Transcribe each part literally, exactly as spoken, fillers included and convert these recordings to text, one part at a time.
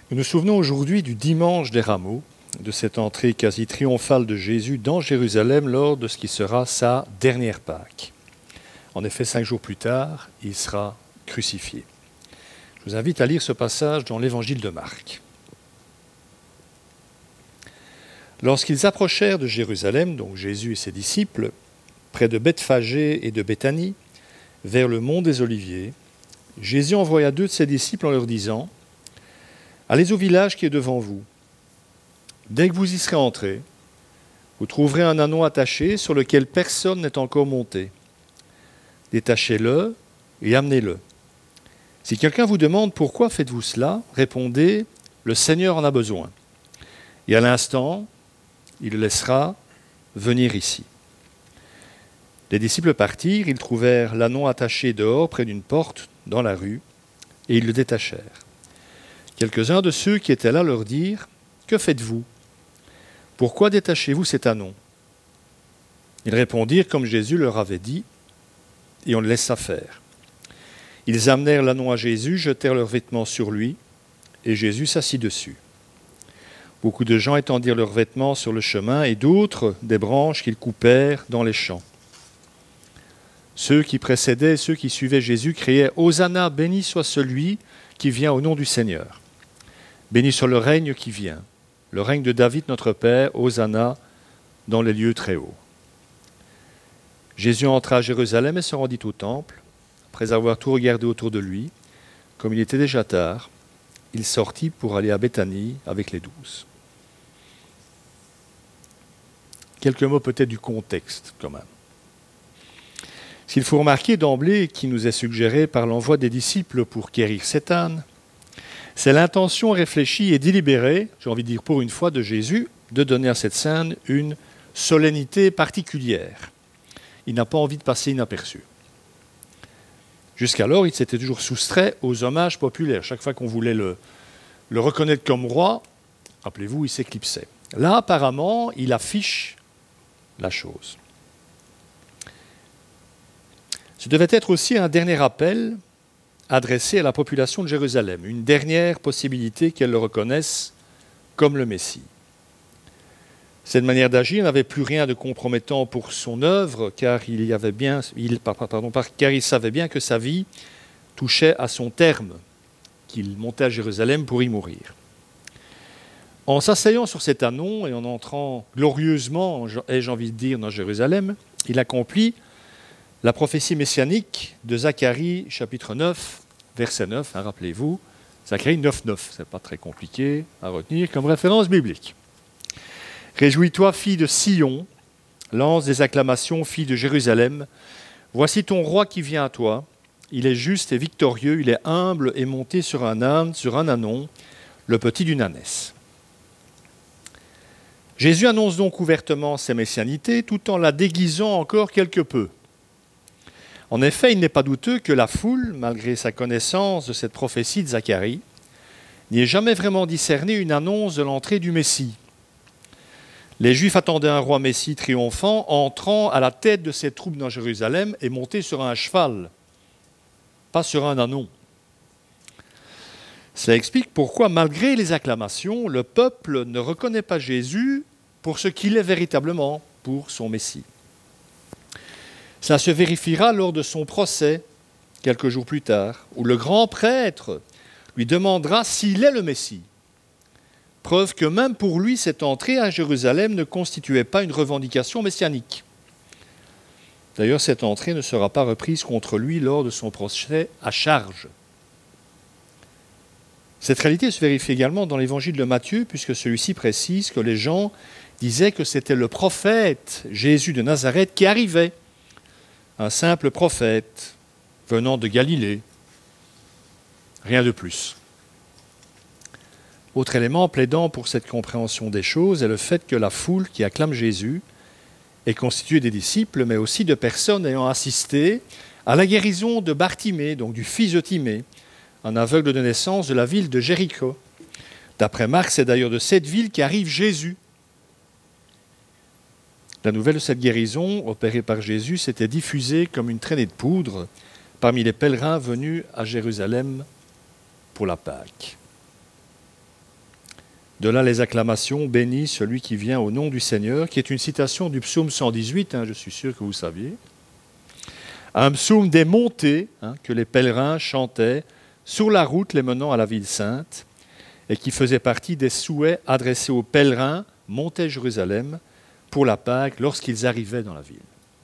Nous nous souvenons aujourd'hui du dimanche des Rameaux, de cette entrée quasi triomphale de Jésus dans Jérusalem lors de ce qui sera sa dernière Pâque. En effet, cinq jours plus tard, il sera crucifié. Je vous invite à lire ce passage dans l'Évangile de Marc. Lorsqu'ils approchèrent de Jérusalem, donc Jésus et ses disciples, près de Bethphagée et de Béthanie, vers le mont des Oliviers, Jésus envoya deux de ses disciples en leur disant « Allez au village qui est devant vous. Dès que vous y serez entrés, vous trouverez un ânon attaché sur lequel personne n'est encore monté. Détachez-le et amenez-le. Si quelqu'un vous demande pourquoi faites-vous cela, répondez « Le Seigneur en a besoin. » Et à l'instant, il le laissera venir ici. Les disciples partirent, ils trouvèrent l'ânon attaché dehors près d'une porte dans la rue, et ils le détachèrent. Quelques-uns de ceux qui étaient là leur dirent « Que faites-vous ? Pourquoi détachez-vous cet ânon ?» Ils répondirent comme Jésus leur avait dit, et on le laissa faire. Ils amenèrent l'ânon à Jésus, jetèrent leurs vêtements sur lui, et Jésus s'assit dessus. Beaucoup de gens étendirent leurs vêtements sur le chemin, et d'autres des branches qu'ils coupèrent dans les champs. Ceux qui précédaient, ceux qui suivaient Jésus criaient « Hosanna, béni soit celui qui vient au nom du Seigneur. Béni soit le règne qui vient, le règne de David notre Père, Hosanna, dans les lieux très hauts. » Jésus entra à Jérusalem et se rendit au temple. Après avoir tout regardé autour de lui, comme il était déjà tard, il sortit pour aller à Béthanie avec les douze. Quelques mots peut-être du contexte quand même. S'il faut remarquer d'emblée qui nous est suggéré par l'envoi des disciples pour guérir cet âne, c'est l'intention réfléchie et délibérée, j'ai envie de dire pour une fois, de Jésus, de donner à cette scène une solennité particulière. Il n'a pas envie de passer inaperçu. Jusqu'alors, il s'était toujours soustrait aux hommages populaires. Chaque fois qu'on voulait le, le reconnaître comme roi, rappelez-vous, il s'éclipsait. Là, apparemment, il affiche la chose. Ce devait être aussi un dernier appel adressé à la population de Jérusalem, une dernière possibilité qu'elle le reconnaisse comme le Messie. Cette manière d'agir n'avait plus rien de compromettant pour son œuvre, car il, y avait bien, il, pardon, car il savait bien que sa vie touchait à son terme, qu'il montait à Jérusalem pour y mourir. En s'asseyant sur cet ânon et en entrant glorieusement, ai-je envie de dire, dans Jérusalem, il accomplit la prophétie messianique de Zacharie, chapitre neuf, verset neuf, hein, rappelez-vous, Zacharie neuf, neuf, ce n'est pas très compliqué à retenir comme référence biblique. Réjouis-toi, fille de Sion, lance des acclamations, fille de Jérusalem. Voici ton roi qui vient à toi. Il est juste et victorieux, il est humble et monté sur un âne, sur un ânon, le petit d'une ânesse. Jésus annonce donc ouvertement ses messianités tout en la déguisant encore quelque peu. En effet, il n'est pas douteux que la foule, malgré sa connaissance de cette prophétie de Zacharie, n'y ait jamais vraiment discerné une annonce de l'entrée du Messie. Les Juifs attendaient un roi Messie triomphant, entrant à la tête de ses troupes dans Jérusalem et monté sur un cheval, pas sur un ânon. Cela explique pourquoi, malgré les acclamations, le peuple ne reconnaît pas Jésus pour ce qu'il est véritablement, pour son Messie. Cela se vérifiera lors de son procès, quelques jours plus tard, où le grand prêtre lui demandera s'il est le Messie. Preuve que même pour lui, cette entrée à Jérusalem ne constituait pas une revendication messianique. D'ailleurs, cette entrée ne sera pas reprise contre lui lors de son procès à charge. Cette réalité se vérifie également dans l'évangile de Matthieu, puisque celui-ci précise que les gens disaient que c'était le prophète Jésus de Nazareth qui arrivait, un simple prophète venant de Galilée. Rien de plus. Autre élément plaidant pour cette compréhension des choses est le fait que la foule qui acclame Jésus est constituée des disciples, mais aussi de personnes ayant assisté à la guérison de Bartimée, donc du fils de Timée, un aveugle de naissance de la ville de Jéricho. D'après Marc, c'est d'ailleurs de cette ville qu'arrive Jésus. La nouvelle de cette guérison, opérée par Jésus, s'était diffusée comme une traînée de poudre parmi les pèlerins venus à Jérusalem pour la Pâque. De là les acclamations, béni celui qui vient au nom du Seigneur, qui est une citation du psaume cent dix-huit, hein, je suis sûr que vous saviez. Un psaume des montées hein, que les pèlerins chantaient sur la route les menant à la ville sainte et qui faisait partie des souhaits adressés aux pèlerins montés à Jérusalem pour la Pâque lorsqu'ils arrivaient dans la ville.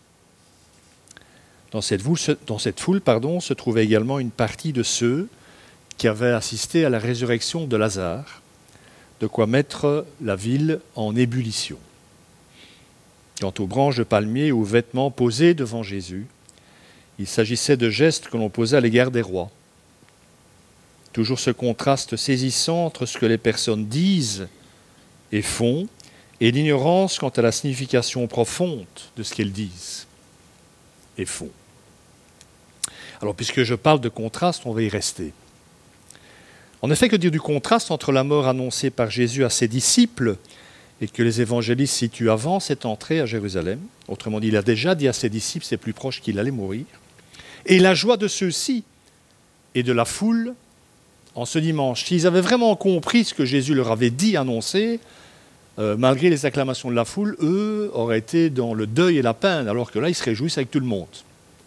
Dans cette foule, dans cette foule pardon, se trouvait également une partie de ceux qui avaient assisté à la résurrection de Lazare, de quoi mettre la ville en ébullition. Quant aux branches de palmier et aux vêtements posés devant Jésus, il s'agissait de gestes que l'on posait à l'égard des rois. Toujours ce contraste saisissant entre ce que les personnes disent et font et l'ignorance quant à la signification profonde de ce qu'elles disent et font. Alors, puisque je parle de contraste, on va y rester. En effet, que dire du contraste entre la mort annoncée par Jésus à ses disciples et que les évangélistes situent avant cette entrée à Jérusalem, autrement dit, il a déjà dit à ses disciples, c'est plus proche qu'il allait mourir, et la joie de ceux-ci et de la foule en ce dimanche. S'ils avaient vraiment compris ce que Jésus leur avait dit, annoncé, euh, malgré les acclamations de la foule, eux auraient été dans le deuil et la peine, alors que là, ils se réjouissent avec tout le monde.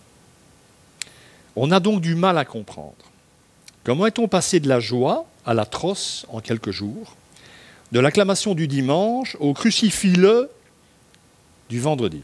On a donc du mal à comprendre. Comment est-on passé de la joie à l'atroce en quelques jours, de l'acclamation du dimanche au crucifix-le du vendredi?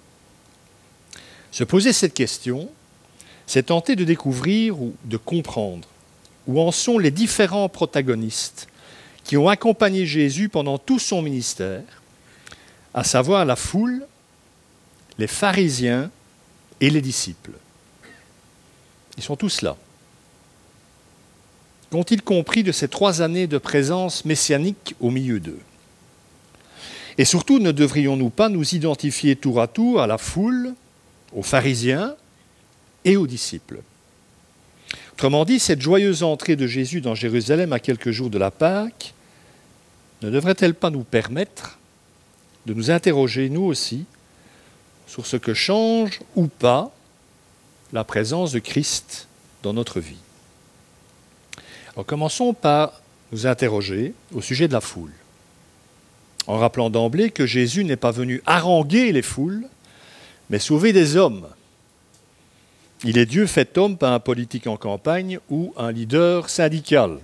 Se poser cette question, c'est tenter de découvrir ou de comprendre où en sont les différents protagonistes qui ont accompagné Jésus pendant tout son ministère, à savoir la foule, les pharisiens et les disciples. Ils sont tous là. Qu'ont-ils compris de ces trois années de présence messianique au milieu d'eux? Et surtout, ne devrions-nous pas nous identifier tour à tour à la foule, aux pharisiens et aux disciples? Autrement dit, cette joyeuse entrée de Jésus dans Jérusalem à quelques jours de la Pâque ne devrait-elle pas nous permettre de nous interroger, nous aussi, sur ce que change ou pas la présence de Christ dans notre vie? Alors, commençons par nous interroger au sujet de la foule, en rappelant d'emblée que Jésus n'est pas venu haranguer les foules, mais sauver des hommes. Il est Dieu fait homme, pas un politique en campagne ou un leader syndical.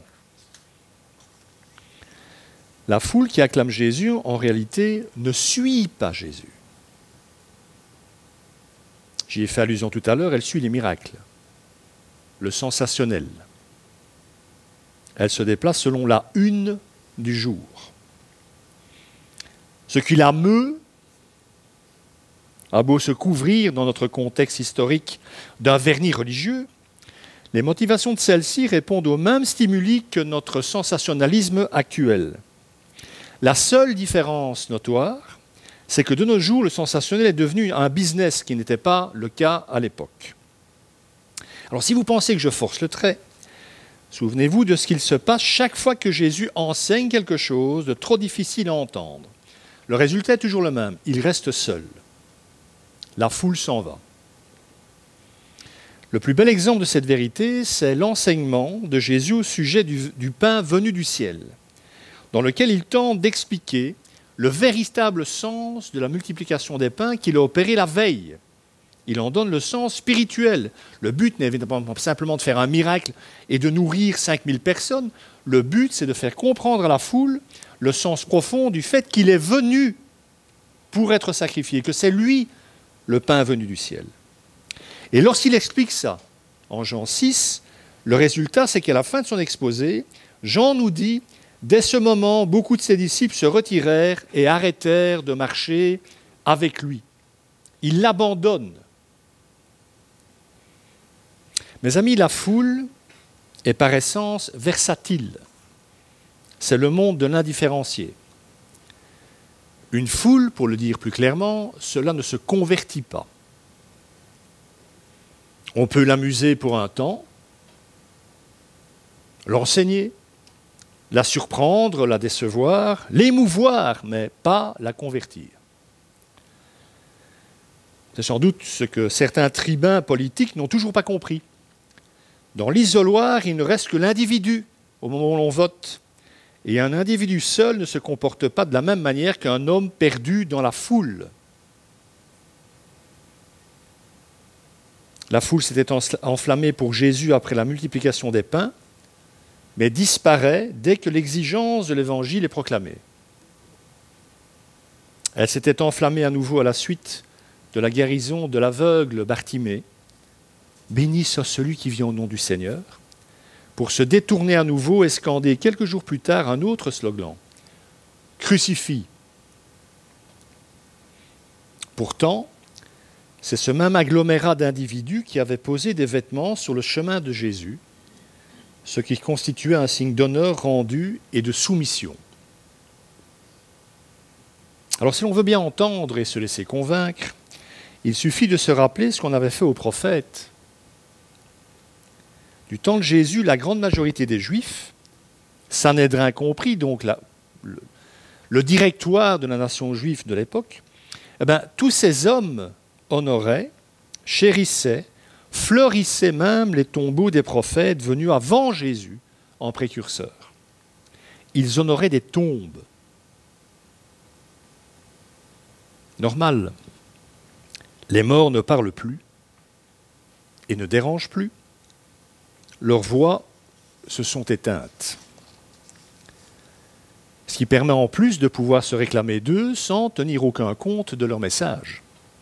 La foule qui acclame Jésus, en réalité, ne suit pas Jésus. J'y ai fait allusion tout à l'heure, elle suit les miracles, le sensationnel. Elle se déplace selon la une du jour. Ce qui la meut a beau se couvrir dans notre contexte historique d'un vernis religieux, les motivations de celle-ci répondent aux mêmes stimuli que notre sensationnalisme actuel. La seule différence notoire, c'est que de nos jours, le sensationnel est devenu un business qui n'était pas le cas à l'époque. Alors si vous pensez que je force le trait, souvenez-vous de ce qu'il se passe chaque fois que Jésus enseigne quelque chose de trop difficile à entendre. Le résultat est toujours le même, il reste seul. La foule s'en va. Le plus bel exemple de cette vérité, c'est l'enseignement de Jésus au sujet du, du pain venu du ciel, dans lequel il tente d'expliquer le véritable sens de la multiplication des pains qu'il a opéré la veille. Il en donne le sens spirituel. Le but n'est pas simplement de faire un miracle et de nourrir cinq mille personnes. Le but, c'est de faire comprendre à la foule le sens profond du fait qu'il est venu pour être sacrifié, que c'est lui le pain venu du ciel. Et lorsqu'il explique ça, en Jean six, le résultat, c'est qu'à la fin de son exposé, Jean nous dit « Dès ce moment, beaucoup de ses disciples se retirèrent et arrêtèrent de marcher avec lui. » Ils l'abandonnent. Mes amis, la foule est par essence versatile. C'est le monde de l'indifférencié. Une foule, pour le dire plus clairement, cela ne se convertit pas. On peut l'amuser pour un temps, l'enseigner, la surprendre, la décevoir, l'émouvoir, mais pas la convertir. C'est sans doute ce que certains tribuns politiques n'ont toujours pas compris. Dans l'isoloir, il ne reste que l'individu au moment où l'on vote, Et un individu seul ne se comporte pas de la même manière qu'un homme perdu dans la foule. La foule s'était enflammée pour Jésus après la multiplication des pains, mais disparaît dès que l'exigence de l'Évangile est proclamée. Elle s'était enflammée à nouveau à la suite de la guérison de l'aveugle Bartimée. Béni soit celui qui vient au nom du Seigneur, pour se détourner à nouveau et scander quelques jours plus tard un autre slogan, crucifie. Pourtant, c'est ce même agglomérat d'individus qui avait posé des vêtements sur le chemin de Jésus, ce qui constituait un signe d'honneur rendu et de soumission. Alors si l'on veut bien entendre et se laisser convaincre, il suffit de se rappeler ce qu'on avait fait aux prophètes. Du temps de Jésus, la grande majorité des Juifs, Sanhédrin compris, donc la, le, le directoire de la nation juive de l'époque, eh bien, tous ces hommes honoraient, chérissaient, fleurissaient même les tombeaux des prophètes venus avant Jésus en précurseur. Ils honoraient des tombes. Normal. Les morts ne parlent plus et ne dérangent plus. Leurs voix se sont éteintes. Ce qui permet en plus de pouvoir se réclamer d'eux sans tenir aucun compte de leur message.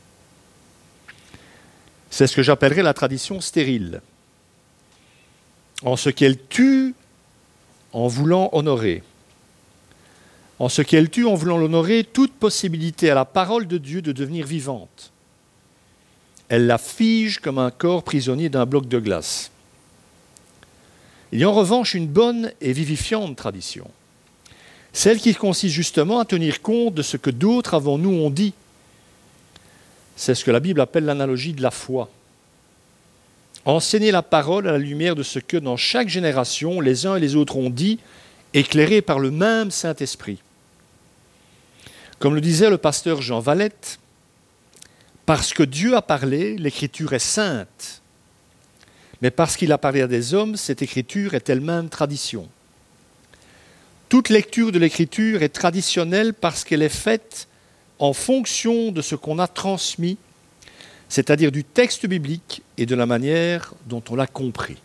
C'est ce que j'appellerais la tradition stérile, en ce qu'elle tue en voulant honorer, en ce qu'elle tue en voulant l'honorer toute possibilité à la parole de Dieu de devenir vivante. Elle la fige comme un corps prisonnier d'un bloc de glace. Il y a en revanche une bonne et vivifiante tradition, celle qui consiste justement à tenir compte de ce que d'autres avant nous ont dit. C'est ce que la Bible appelle l'analogie de la foi. Enseigner la parole à la lumière de ce que dans chaque génération les uns et les autres ont dit, éclairés par le même Saint-Esprit. Comme le disait le pasteur Jean Valette, parce que Dieu a parlé, l'Écriture est sainte. Mais parce qu'il a parlé à des hommes, cette écriture est elle-même tradition. Toute lecture de l'écriture est traditionnelle parce qu'elle est faite en fonction de ce qu'on a transmis, c'est-à-dire du texte biblique et de la manière dont on l'a compris.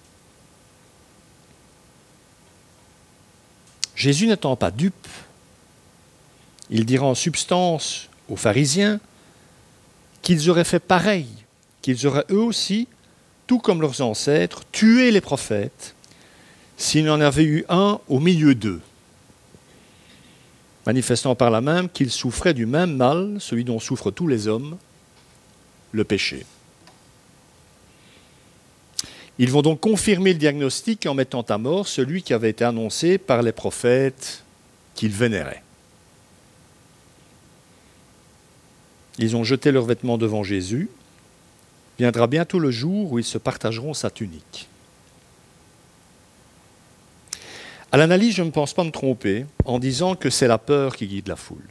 Jésus n'étant pas dupe, il dira en substance aux pharisiens qu'ils auraient fait pareil, qu'ils auraient eux aussi, tout comme leurs ancêtres, tué les prophètes s'il y en avait eu un au milieu d'eux, manifestant par là même qu'ils souffraient du même mal, celui dont souffrent tous les hommes, le péché. Ils vont donc confirmer le diagnostic en mettant à mort celui qui avait été annoncé par les prophètes qu'ils vénéraient. Ils ont jeté leurs vêtements devant Jésus. Viendra bientôt le jour où ils se partageront sa tunique. À l'analyse, je ne pense pas me tromper en disant que c'est la peur qui guide la foule.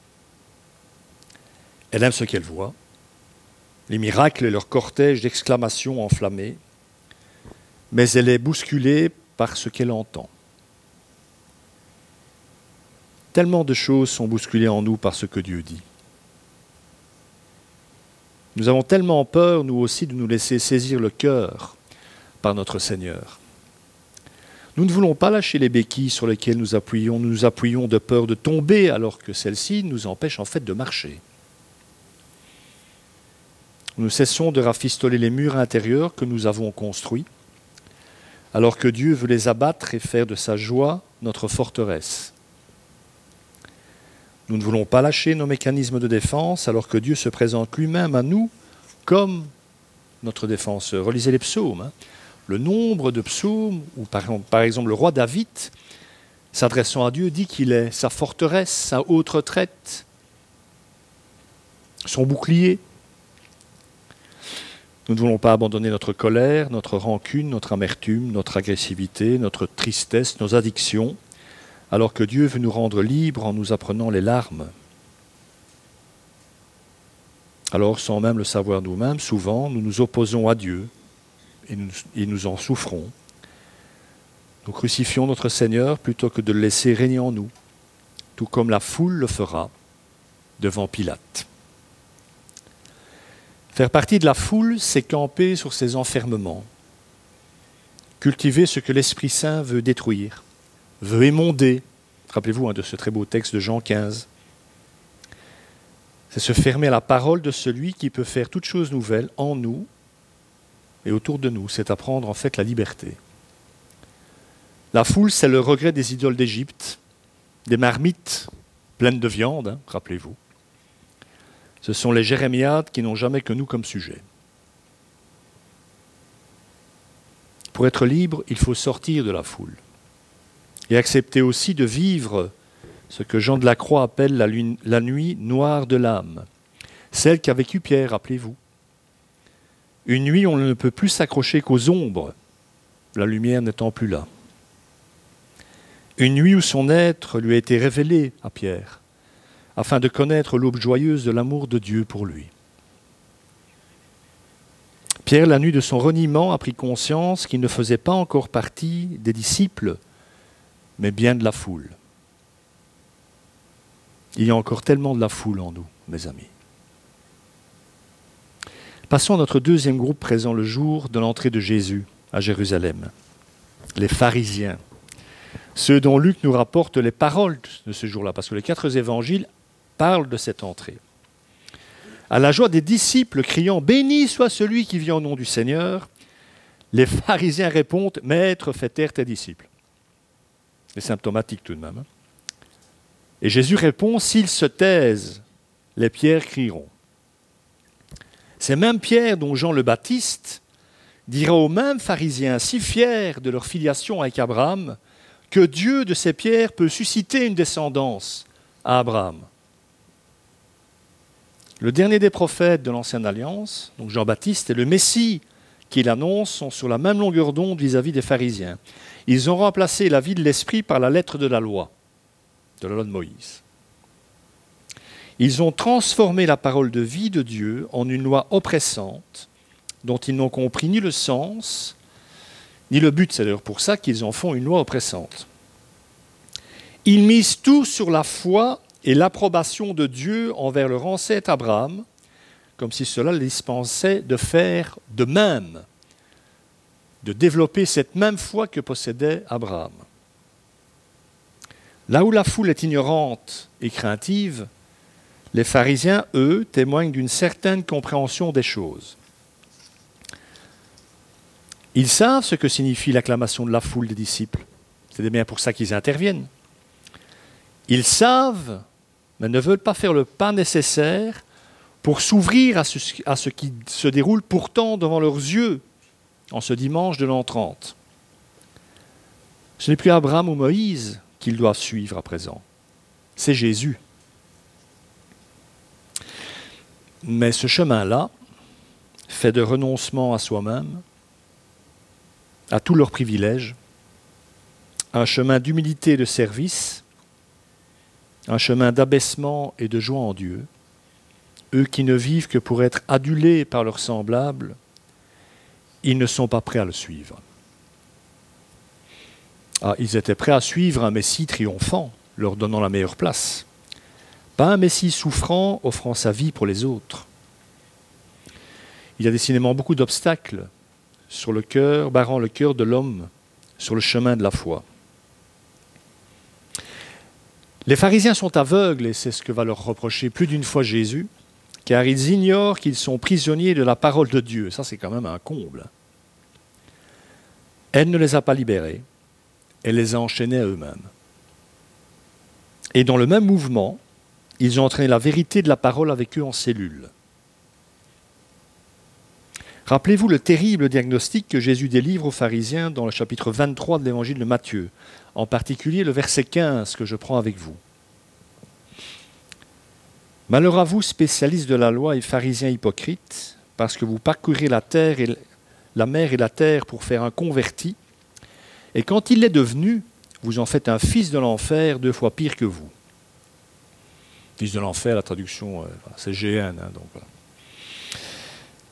Elle aime ce qu'elle voit, les miracles et leur cortège d'exclamations enflammées, mais elle est bousculée par ce qu'elle entend. Tellement de choses sont bousculées en nous par ce que Dieu dit. Nous avons tellement peur, nous aussi, de nous laisser saisir le cœur par notre Seigneur. Nous ne voulons pas lâcher les béquilles sur lesquelles nous appuyons. Nous nous appuyons de peur de tomber, alors que celles-ci nous empêchent en fait de marcher. Nous cessons de rafistoler les murs intérieurs que nous avons construits, alors que Dieu veut les abattre et faire de sa joie notre forteresse. Nous ne voulons pas lâcher nos mécanismes de défense alors que Dieu se présente lui-même à nous comme notre défenseur. Relisez les psaumes. Hein. Le nombre de psaumes où, par, par exemple, le roi David, s'adressant à Dieu, dit qu'il est sa forteresse, sa haute retraite, son bouclier. Nous ne voulons pas abandonner notre colère, notre rancune, notre amertume, notre agressivité, notre tristesse, nos addictions, alors que Dieu veut nous rendre libres en nous apprenant les larmes. Alors, sans même le savoir nous-mêmes, souvent, nous nous opposons à Dieu et nous, et nous en souffrons. Nous crucifions notre Seigneur plutôt que de le laisser régner en nous, tout comme la foule le fera devant Pilate. Faire partie de la foule, c'est camper sur ses enfermements, cultiver ce que l'Esprit Saint veut détruire, veut émonder. Rappelez-vous hein, de ce très beau texte de Jean quinze. C'est se fermer à la parole de celui qui peut faire toutes choses nouvelles en nous et autour de nous. C'est apprendre en fait la liberté. La foule, c'est le regret des idoles d'Égypte, des marmites pleines de viande, hein, rappelez-vous. Ce sont les jérémiades qui n'ont jamais que nous comme sujet. Pour être libre, il faut sortir de la foule et accepter aussi de vivre ce que Jean de la Croix appelle la, lune, la nuit noire de l'âme, celle qu'a vécue Pierre, rappelez-vous. Une nuit où on ne peut plus s'accrocher qu'aux ombres, la lumière n'étant plus là. Une nuit où son être lui a été révélé à Pierre, afin de connaître l'aube joyeuse de l'amour de Dieu pour lui. Pierre, la nuit de son reniement, a pris conscience qu'il ne faisait pas encore partie des disciples, mais bien de la foule. Il y a encore tellement de la foule en nous, mes amis. Passons à notre deuxième groupe présent le jour de l'entrée de Jésus à Jérusalem, les pharisiens. Ceux dont Luc nous rapporte les paroles de ce jour-là, parce que les quatre évangiles parlent de cette entrée. À la joie des disciples criant « Béni soit celui qui vient au nom du Seigneur », les pharisiens répondent « Maître, fais taire tes disciples ». C'est symptomatique tout de même. Et Jésus répond « S'ils se taisent, les pierres crieront ». C'est même Pierre dont Jean le Baptiste dira aux mêmes pharisiens si fiers de leur filiation avec Abraham que Dieu de ces pierres peut susciter une descendance à Abraham. Le dernier des prophètes de l'Ancienne Alliance, donc Jean-Baptiste, et le Messie qu'il annonce sont sur la même longueur d'onde vis-à-vis des pharisiens. Ils ont remplacé la vie de l'esprit par la lettre de la loi, de la loi de Moïse. Ils ont transformé la parole de vie de Dieu en une loi oppressante dont ils n'ont compris ni le sens, ni le but. C'est d'ailleurs pour ça qu'ils en font une loi oppressante. Ils misent tout sur la foi et l'approbation de Dieu envers leur ancêtre Abraham, comme si cela les dispensait de faire de même, de développer cette même foi que possédait Abraham. Là où la foule est ignorante et craintive, les pharisiens, eux, témoignent d'une certaine compréhension des choses. Ils savent ce que signifie l'acclamation de la foule des disciples. C'est bien pour ça qu'ils interviennent. Ils savent, mais ne veulent pas faire le pas nécessaire pour s'ouvrir à ce, à ce qui se déroule pourtant devant leurs yeux en ce dimanche de l'an trente. Ce n'est plus Abraham ou Moïse qu'ils doivent suivre à présent. C'est Jésus. Mais ce chemin-là, fait de renoncement à soi-même, à tous leurs privilèges, un chemin d'humilité et de service, un chemin d'abaissement et de joie en Dieu, eux qui ne vivent que pour être adulés par leurs semblables, ils ne sont pas prêts à le suivre. Ah, ils étaient prêts à suivre un Messie triomphant, leur donnant la meilleure place. Pas un Messie souffrant, offrant sa vie pour les autres. Il y a décidément beaucoup d'obstacles sur le cœur, barrant le cœur de l'homme sur le chemin de la foi. Les pharisiens sont aveugles, et c'est ce que va leur reprocher plus d'une fois Jésus, car ils ignorent qu'ils sont prisonniers de la parole de Dieu. Ça, c'est quand même un comble. Elle ne les a pas libérés, elle les a enchaînés à eux-mêmes. Et dans le même mouvement, ils ont entraîné la vérité de la parole avec eux en cellule. Rappelez-vous le terrible diagnostic que Jésus délivre aux pharisiens dans le chapitre vingt-trois de l'évangile de Matthieu, en particulier le verset quinze que je prends avec vous. Malheur à vous, spécialistes de la loi et pharisiens hypocrites, parce que vous parcourez la terre et la mer et la terre pour faire un converti, et quand il est devenu, vous en faites un fils de l'enfer deux fois pire que vous. Fils de l'enfer, la traduction, c'est G N. Hein, donc voilà.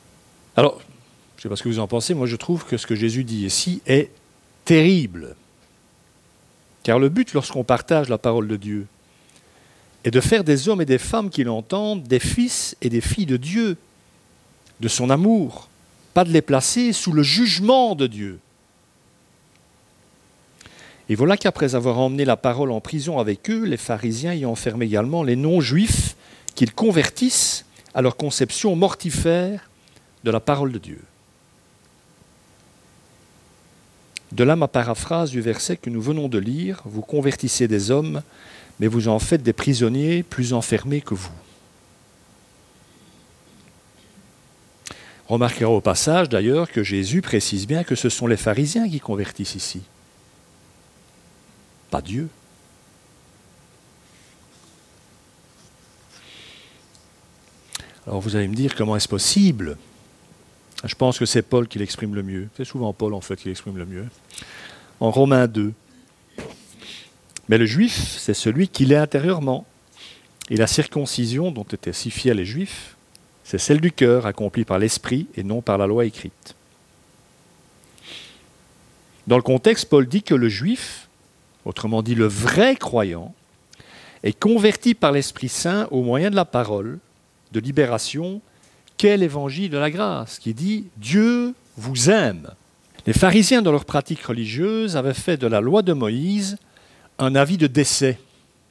Alors, je ne sais pas ce que vous en pensez, moi je trouve que ce que Jésus dit ici est terrible. Car le but, lorsqu'on partage la parole de Dieu, est de faire des hommes et des femmes qui l'entendent des fils et des filles de Dieu, de son amour, pas de les placer sous le jugement de Dieu. Et voilà qu'après avoir emmené la parole en prison avec eux, les pharisiens y enferment également les non-juifs qu'ils convertissent à leur conception mortifère de la parole de Dieu. De là ma paraphrase du verset que nous venons de lire, « Vous convertissez des hommes, mais vous en faites des prisonniers plus enfermés que vous. » Remarquez au passage d'ailleurs que Jésus précise bien que ce sont les pharisiens qui convertissent ici, pas Dieu. Alors vous allez me dire, comment est-ce possible ? Je pense que c'est Paul qui l'exprime le mieux. C'est souvent Paul, en fait, qui l'exprime le mieux. En Romains deux. Mais le juif, c'est celui qui l'est intérieurement. Et la circoncision dont étaient si fiers les juifs, c'est celle du cœur, accomplie par l'esprit et non par la loi écrite. Dans le contexte, Paul dit que le juif, autrement dit le vrai croyant, est converti par l'Esprit Saint au moyen de la parole de libération qu'est l'évangile de la grâce, qui dit « Dieu vous aime ». Les pharisiens, dans leur pratique religieuse, avaient fait de la loi de Moïse un avis de décès.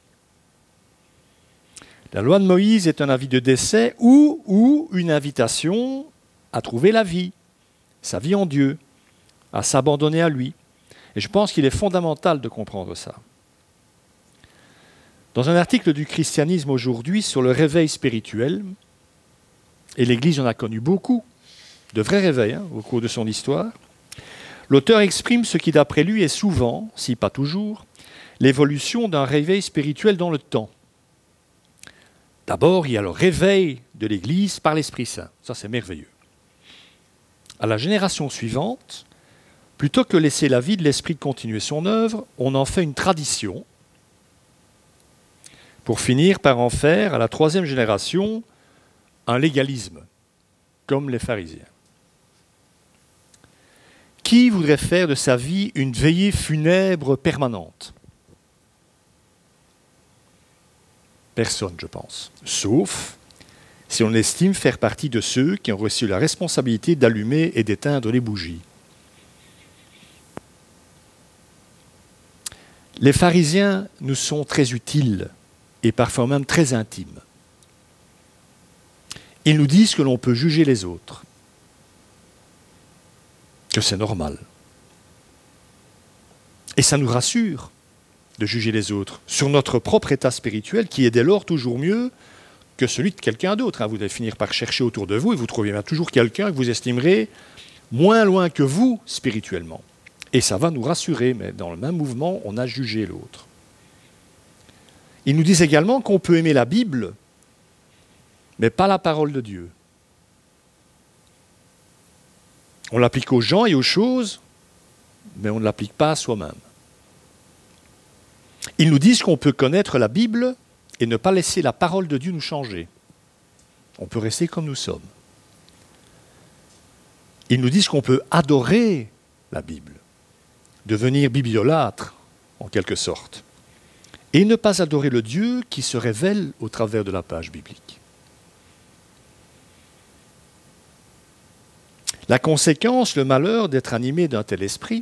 La loi de Moïse est un avis de décès ou, ou une invitation à trouver la vie, sa vie en Dieu, à s'abandonner à lui. Et je pense qu'il est fondamental de comprendre ça. Dans un article du Christianisme aujourd'hui sur le réveil spirituel, et l'Église en a connu beaucoup, de vrais réveils hein, au cours de son histoire, l'auteur exprime ce qui, d'après lui, est souvent, si pas toujours, l'évolution d'un réveil spirituel dans le temps. D'abord, il y a le réveil de l'Église par l'Esprit Saint. Ça, c'est merveilleux. À la génération suivante, plutôt que laisser la vie de l'Esprit de continuer son œuvre, on en fait une tradition pour finir par en faire, à la troisième génération, un légalisme, comme les pharisiens. Qui voudrait faire de sa vie une veillée funèbre permanente ? Personne, je pense. Sauf si on estime faire partie de ceux qui ont reçu la responsabilité d'allumer et d'éteindre les bougies. Les pharisiens nous sont très utiles et parfois même très intimes. Ils nous disent que l'on peut juger les autres, que c'est normal. Et ça nous rassure de juger les autres sur notre propre état spirituel qui est dès lors toujours mieux que celui de quelqu'un d'autre. Vous allez finir par chercher autour de vous et vous trouverez bien toujours quelqu'un que vous estimerez moins loin que vous spirituellement. Et ça va nous rassurer, mais dans le même mouvement, on a jugé l'autre. Ils nous disent également qu'on peut aimer la Bible, mais pas la parole de Dieu. On l'applique aux gens et aux choses, mais on ne l'applique pas à soi-même. Ils nous disent qu'on peut connaître la Bible et ne pas laisser la parole de Dieu nous changer. On peut rester comme nous sommes. Ils nous disent qu'on peut adorer la Bible, devenir bibliolâtre, en quelque sorte, et ne pas adorer le Dieu qui se révèle au travers de la page biblique. La conséquence, le malheur d'être animé d'un tel esprit,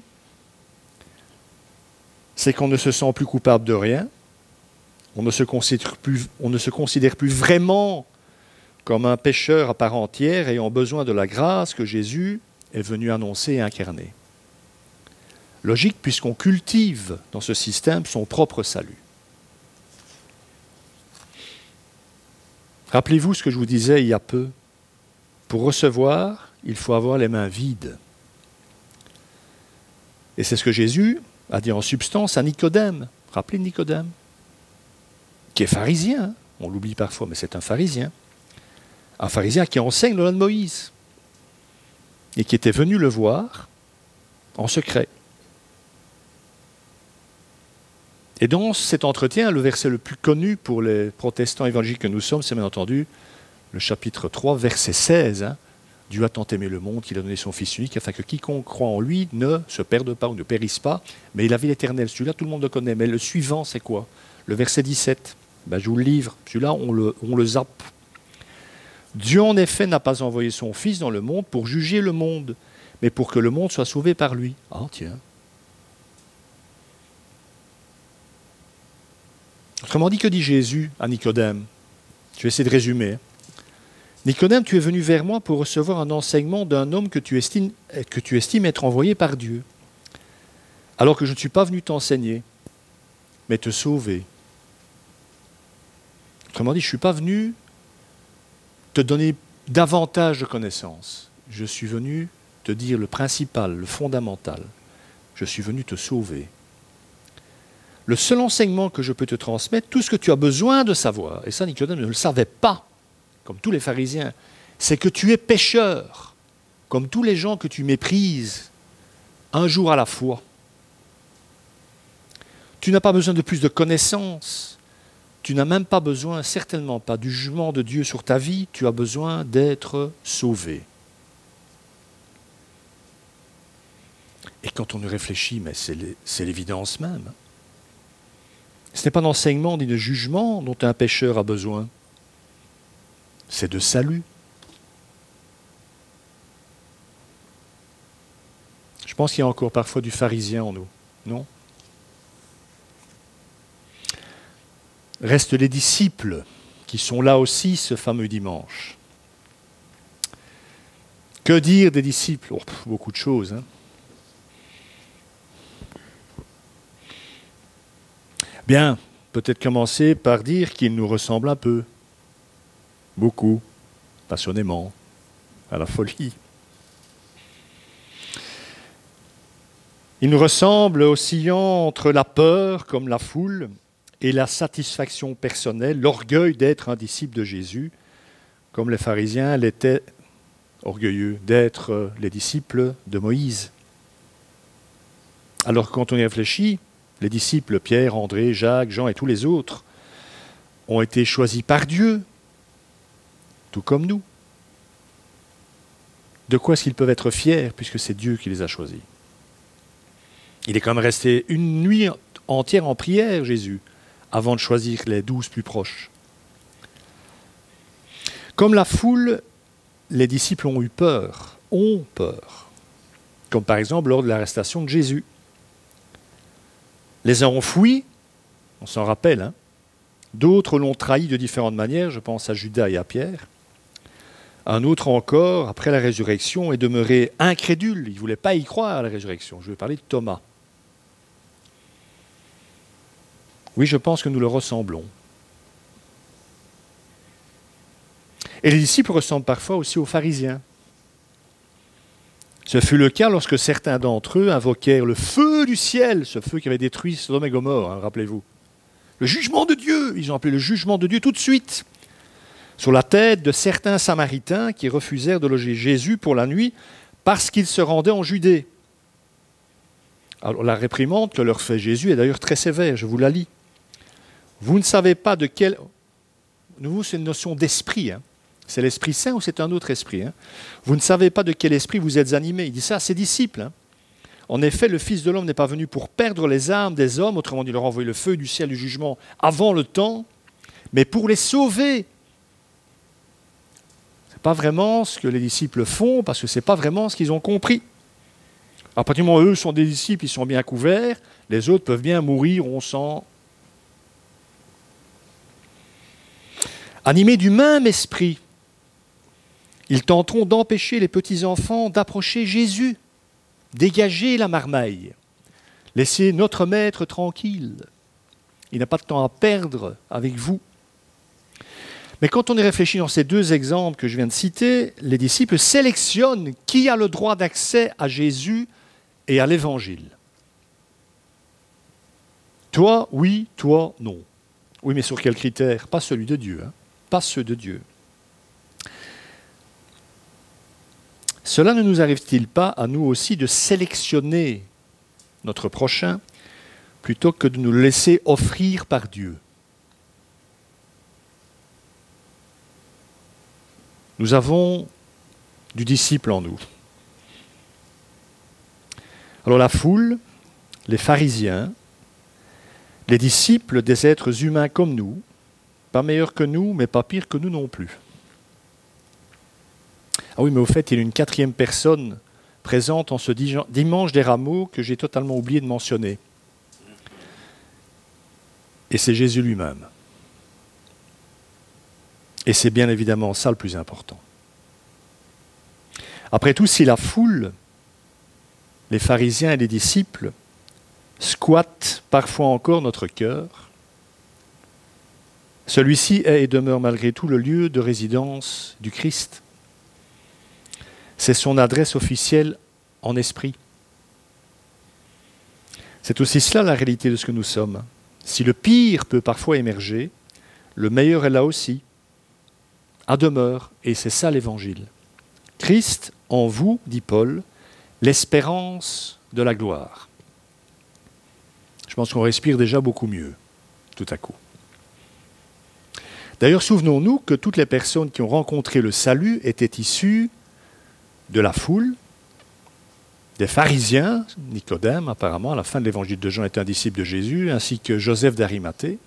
c'est qu'on ne se sent plus coupable de rien, on ne se considère plus, on ne se considère plus vraiment comme un pécheur à part entière ayant besoin de la grâce que Jésus est venu annoncer et incarner. Logique, puisqu'on cultive dans ce système son propre salut. Rappelez-vous ce que je vous disais il y a peu. Pour recevoir, il faut avoir les mains vides. Et c'est ce que Jésus a dit en substance à Nicodème. Rappelez Nicodème, qui est pharisien. On l'oublie parfois, mais c'est un pharisien. Un pharisien qui enseigne la loi de Moïse et qui était venu le voir en secret. Et dans cet entretien, le verset le plus connu pour les protestants évangéliques que nous sommes, c'est bien entendu le chapitre trois, verset seize. Hein. Dieu a tant aimé le monde qu'il a donné son Fils unique afin que quiconque croit en lui ne se perde pas ou ne périsse pas, mais il a vie éternelle. Celui-là, tout le monde le connaît. Mais le suivant, c'est quoi? Le verset dix-sept. Ben, je vous le livre. Celui-là, on le, on le zappe. Dieu, en effet, n'a pas envoyé son Fils dans le monde pour juger le monde, mais pour que le monde soit sauvé par lui. Ah, tiens. Autrement dit, que dit Jésus à Nicodème? Je vais essayer de résumer. Nicodème, tu es venu vers moi pour recevoir un enseignement d'un homme que tu estimes, que tu estimes être envoyé par Dieu, alors que je ne suis pas venu t'enseigner, mais te sauver. Autrement dit, je ne suis pas venu te donner davantage de connaissances. Je suis venu te dire le principal, le fondamental. Je suis venu te sauver. Le seul enseignement que je peux te transmettre, tout ce que tu as besoin de savoir, et ça Nicodème ne le savait pas, comme tous les pharisiens, c'est que tu es pécheur, comme tous les gens que tu méprises, un jour à la fois. Tu n'as pas besoin de plus de connaissances. Tu n'as même pas besoin, certainement pas, du jugement de Dieu sur ta vie. Tu as besoin d'être sauvé. Et quand on y réfléchit, mais c'est, c'est l'évidence même. Ce n'est pas d'enseignement ni de jugement dont un pécheur a besoin. C'est de salut. Je pense qu'il y a encore parfois du pharisien en nous, non? Restent les disciples qui sont là aussi ce fameux dimanche. Que dire des disciples? Oh, beaucoup de choses. Hein. Bien, peut-être commencer par dire qu'ils nous ressemblent un peu. Beaucoup, passionnément, à la folie. Ils nous ressemblent oscillant entre la peur, comme la foule, et la satisfaction personnelle, l'orgueil d'être un disciple de Jésus, comme les pharisiens l'étaient orgueilleux d'être les disciples de Moïse. Alors quand on y réfléchit, les disciples Pierre, André, Jacques, Jean et tous les autres ont été choisis par Dieu, tout comme nous. De quoi est-ce qu'ils peuvent être fiers puisque c'est Dieu qui les a choisis? Il est quand même resté une nuit entière en prière, Jésus, avant de choisir les douze plus proches. Comme la foule, les disciples ont eu peur, ont peur. Comme par exemple lors de l'arrestation de Jésus. Les uns ont fui, on s'en rappelle, hein. D'autres l'ont trahi de différentes manières, je pense à Judas et à Pierre. Un autre encore, après la résurrection, est demeuré incrédule, il ne voulait pas y croire à la résurrection. Je vais parler de Thomas. Oui, je pense que nous le ressemblons. Et les disciples ressemblent parfois aussi aux pharisiens. Ce fut le cas lorsque certains d'entre eux invoquèrent le feu du ciel, ce feu qui avait détruit Sodome et Gomorrhe, hein, rappelez-vous. Le jugement de Dieu, ils ont appelé le jugement de Dieu tout de suite, sur la tête de certains Samaritains qui refusèrent de loger Jésus pour la nuit parce qu'il se rendait en Judée. Alors la réprimande que leur fait Jésus est d'ailleurs très sévère, je vous la lis. Vous ne savez pas de quel... Nouveau, c'est une notion d'esprit. Hein. C'est l'Esprit Saint ou c'est un autre esprit, hein. Vous ne savez pas de quel esprit vous êtes animés. Il dit ça à ses disciples. Hein. En effet, le Fils de l'homme n'est pas venu pour perdre les âmes des hommes, autrement dit, leur envoyer le feu du ciel du jugement avant le temps, mais pour les sauver. Ce n'est pas vraiment ce que les disciples font, parce que ce n'est pas vraiment ce qu'ils ont compris. À partir du moment où eux sont des disciples, ils sont bien couverts, les autres peuvent bien mourir, on sent... Animés du même esprit, ils tenteront d'empêcher les petits-enfants d'approcher Jésus, dégager la marmaille, laisser notre Maître tranquille. Il n'a pas de temps à perdre avec vous. Mais quand on y réfléchit dans ces deux exemples que je viens de citer, les disciples sélectionnent qui a le droit d'accès à Jésus et à l'Évangile. Toi, oui, toi, non. Oui, mais sur quels critères? Pas celui de Dieu, hein. Pas ceux de Dieu. Cela ne nous arrive-t-il pas à nous aussi de sélectionner notre prochain plutôt que de nous laisser offrir par Dieu? Nous avons du disciple en nous. Alors la foule, les pharisiens, les disciples des êtres humains comme nous, pas meilleurs que nous, mais pas pires que nous non plus. Ah oui, mais au fait, il y a une quatrième personne présente en ce dimanche des rameaux que j'ai totalement oublié de mentionner. Et c'est Jésus lui-même. Et c'est bien évidemment ça le plus important. Après tout, si la foule, les pharisiens et les disciples, squattent parfois encore notre cœur, celui-ci est et demeure malgré tout le lieu de résidence du Christ. C'est son adresse officielle en esprit. C'est aussi cela la réalité de ce que nous sommes. Si le pire peut parfois émerger, le meilleur est là aussi, à demeure, et c'est ça l'Évangile. Christ en vous, dit Paul, l'espérance de la gloire. Je pense qu'on respire déjà beaucoup mieux, tout à coup. D'ailleurs, souvenons-nous que toutes les personnes qui ont rencontré le salut étaient issues de la foule, des pharisiens, Nicodème apparemment, à la fin de l'évangile de Jean est un disciple de Jésus, ainsi que Joseph d'Arimathée.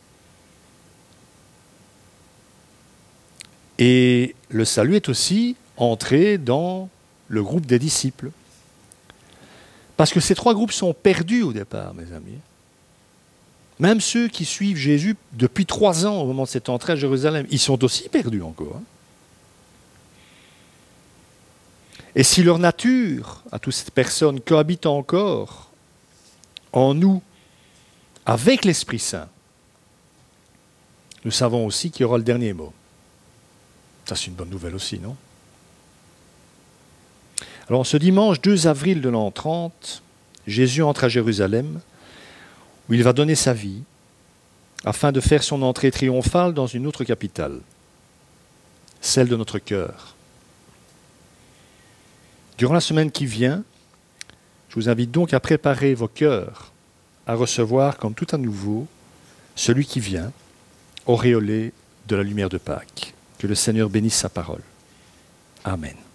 Et le salut est aussi entré dans le groupe des disciples. Parce que ces trois groupes sont perdus au départ, mes amis. Même ceux qui suivent Jésus depuis trois ans au moment de cette entrée à Jérusalem, ils sont aussi perdus encore. Et si leur nature, à toutes ces personnes, cohabite encore en nous avec l'Esprit Saint, nous savons aussi qu'il y aura le dernier mot. Ça, c'est une bonne nouvelle aussi, non? Alors, ce dimanche deux avril de l'an trente, Jésus entre à Jérusalem, où il va donner sa vie, afin de faire son entrée triomphale dans une autre capitale, celle de notre cœur. Durant la semaine qui vient, je vous invite donc à préparer vos cœurs à recevoir, comme tout à nouveau, celui qui vient, auréolé de la lumière de Pâques. Que le Seigneur bénisse sa parole. Amen.